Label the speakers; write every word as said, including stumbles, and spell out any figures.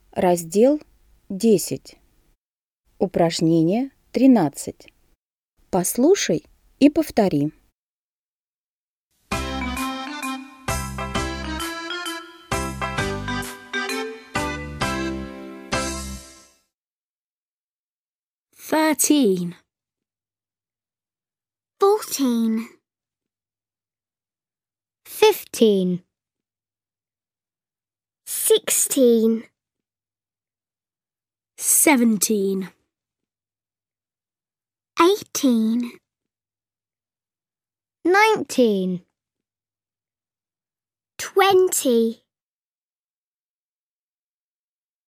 Speaker 1: Раздел десять. Упражнение тринадцать. Послушай и повтори.
Speaker 2: Thirteen.
Speaker 3: Fourteen.
Speaker 2: Fifteen.
Speaker 3: Sixteen.
Speaker 2: Seventeen.
Speaker 3: Eighteen.
Speaker 2: Nineteen.
Speaker 3: Twenty.